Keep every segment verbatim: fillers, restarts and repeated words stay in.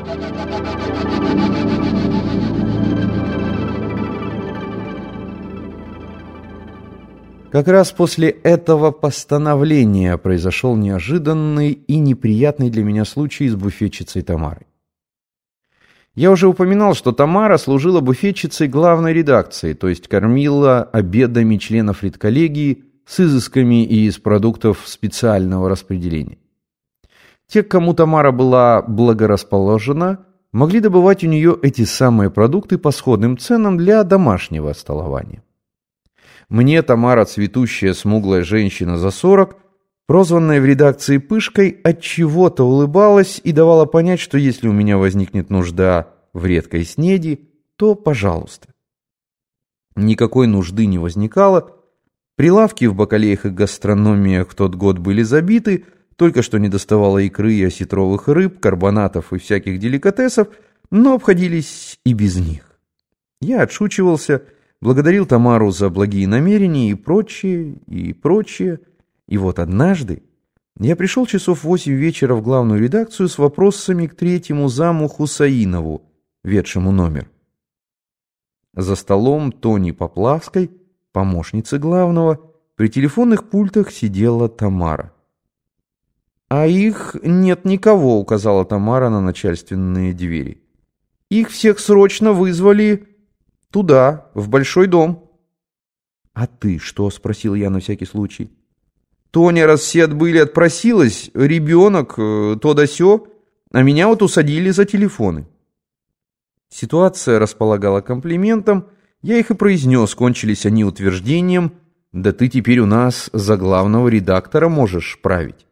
Как раз после этого постановления произошел неожиданный и неприятный для меня случай с буфетчицей Тамарой. Я уже упоминал, что Тамара служила буфетчицей главной редакции, то есть кормила обедами членов редколлегии с изысками и из продуктов специального распределения. Те, к кому Тамара была благорасположена, могли добывать у нее эти самые продукты по сходным ценам для домашнего столования. Мне Тамара, цветущая смуглая женщина за сорок, прозванная в редакции Пышкой, отчего-то улыбалась и давала понять, что если у меня возникнет нужда в редкой снеди, то пожалуйста. Никакой нужды не возникало, прилавки в бакалеях и гастрономиях в тот год были забиты, только что недоставало икры и осетровых рыб, карбонатов и всяких деликатесов, но обходились и без них. Я отшучивался, благодарил Тамару за благие намерения и прочее, и прочее. И вот однажды я пришел часов в восемь вечера в главную редакцию с вопросами к третьему заму Хусаинову, ведшему номер. За столом Тони Поплавской, помощницы главного, при телефонных пультах сидела Тамара. «А их нет никого», — указала Тамара на начальственные двери. «Их всех срочно вызвали туда, в большой дом». «А ты что?» — спросил я на всякий случай. «Тоня, раз все отбыли, отпросилась, ребенок, то да сё, а меня вот усадили за телефоны». Ситуация располагала комплиментом, я их и произнес, кончились они утверждением: «Да ты теперь у нас за главного редактора можешь править».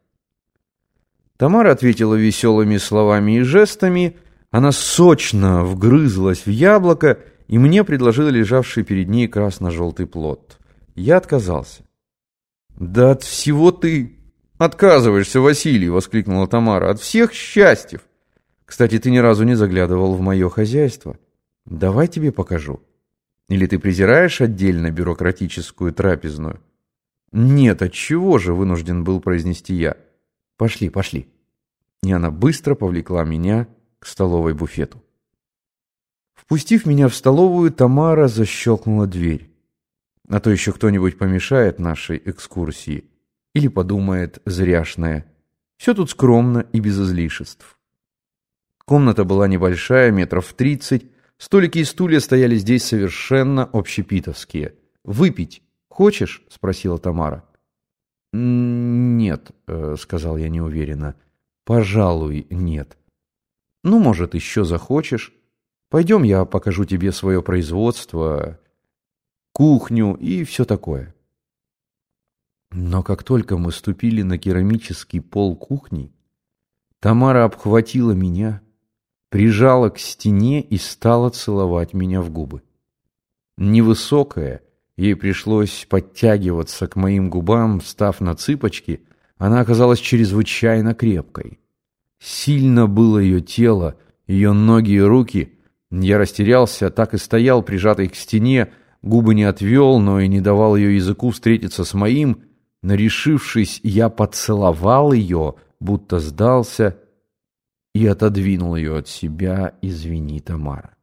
Тамара ответила веселыми словами и жестами, она сочно вгрызлась в яблоко и мне предложила лежавший перед ней красно-желтый плод. Я отказался. «Да от всего ты отказываешься, Василий!» — воскликнула Тамара. «От всех счастьев! Кстати, ты ни разу не заглядывал в мое хозяйство. Давай тебе покажу. Или ты презираешь отдельно бюрократическую трапезную?» «Нет, отчего же?» — вынужден был произнести я. «Пошли, пошли». И она быстро повлекла меня к столовой буфету. Впустив меня в столовую, Тамара защелкнула дверь. А то еще кто-нибудь помешает нашей экскурсии или подумает зряшное. Все тут скромно и без излишеств. Комната была небольшая, метров в тридцать. Столики и стулья стояли здесь совершенно общепитовские. «Выпить хочешь?» — спросила Тамара. «Нет», — сказал я неуверенно. «Пожалуй, нет. Ну, может, еще захочешь. Пойдем, я покажу тебе свое производство, кухню и все такое». Но как только мы ступили на керамический пол кухни, Тамара обхватила меня, прижала к стене и стала целовать меня в губы. Невысокая, ей пришлось подтягиваться к моим губам, встав на цыпочки, она оказалась чрезвычайно крепкой. Сильно было ее тело, ее ноги и руки. Я растерялся, так и стоял, прижатый к стене, губы не отвел, но и не давал ее языку встретиться с моим. Но, решившись, я поцеловал ее, будто сдался, и отодвинул ее от себя. «Извини, Тамара.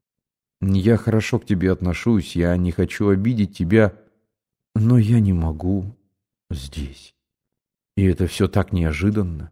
Я хорошо к тебе отношусь, я не хочу обидеть тебя, но я не могу здесь. И это все так неожиданно».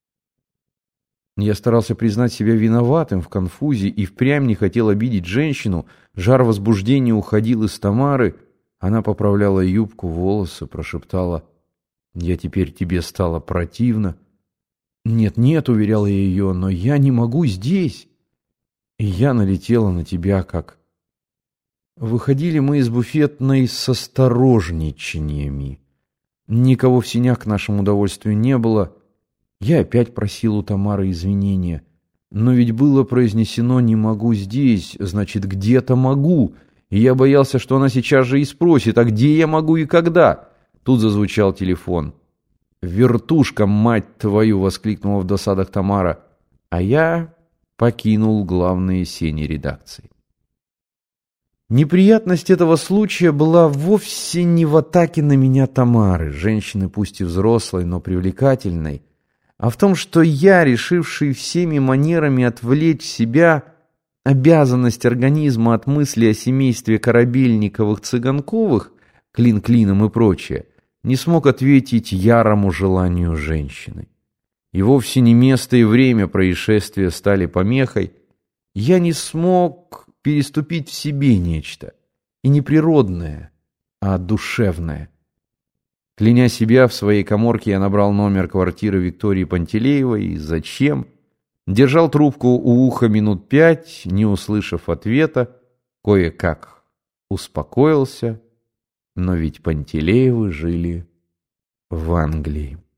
Я старался признать себя виноватым в конфузе и впрямь не хотел обидеть женщину. Жар возбуждения уходил из Тамары. Она поправляла юбку, волосы, прошептала: «Я теперь тебе стало противно». «Нет, нет», — уверял я ее, — «но я не могу здесь». И я налетела на тебя как... Выходили мы из буфетной с осторожничаниями. Никого в сенях к нашему удовольствию не было. Я опять просил у Тамары извинения. Но ведь было произнесено «не могу здесь», значит, где-то могу. И я боялся, что она сейчас же и спросит: «А где я могу и когда?» Тут зазвучал телефон. «Вертушка, мать твою!» — воскликнула в досадах Тамара. А я покинул главные сени редакции. Неприятность этого случая была вовсе не в атаке на меня Тамары, женщины пусть и взрослой, но привлекательной, а в том, что я, решивший всеми манерами отвлечь себя, обязанность организма от мысли о семействе Корабельниковых-Цыганковых, клин клином и прочее, не смог ответить ярому желанию женщины. И вовсе не место и время происшествия стали помехой. Я не смог переступить в себе нечто, и не природное, а душевное. Кляня себя, в своей каморке я набрал номер квартиры Виктории Пантелеевой и зачем? Держал трубку у уха минут пять, не услышав ответа, кое-как успокоился, но ведь Пантелеевы жили в Англии.